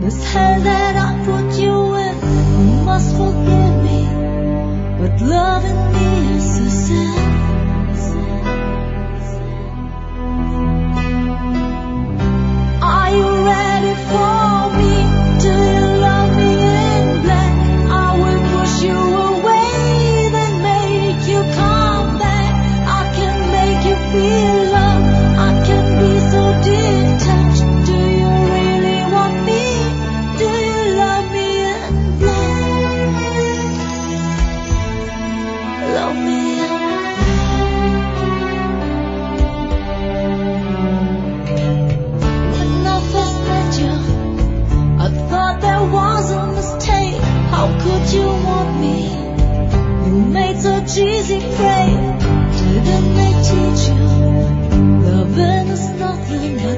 This hell that I put you in, you must forgive me, but loving me is a sin. Are you ready for me? Do you love me in black? I will push you away, then make you come back. I can make you feel love, I can be so detached. Do you really want me? Do you love me in black? Love me in black. When I first met you, I thought there was a mistake. How could you want me? You made such easy prey. Didn't they teach you? Loving is nothing but